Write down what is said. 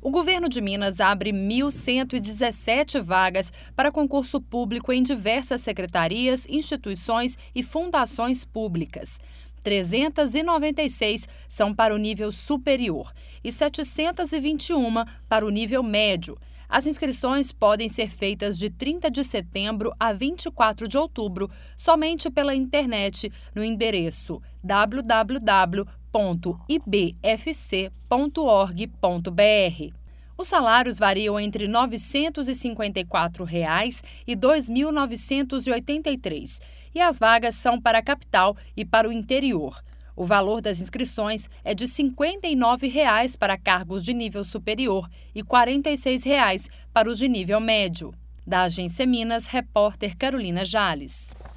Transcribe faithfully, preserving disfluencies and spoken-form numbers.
O governo de Minas abre mil cento e dezessete vagas para concurso público em diversas secretarias, instituições e fundações públicas. trezentas e noventa e seis são para o nível superior e setecentas e vinte e uma para o nível médio. As inscrições podem ser feitas de trinta de setembro a vinte e quatro de outubro, somente pela internet, no endereço w w w ponto i b f c ponto org ponto b r. Os salários variam entre novecentos e cinquenta e quatro reais e dois mil novecentos e oitenta e três reais, e as vagas são para a capital e para o interior. O valor das inscrições é de cinquenta e nove reais para cargos de nível superior e quarenta e seis reais para os de nível médio. Da Agência Minas, repórter Carolina Jales.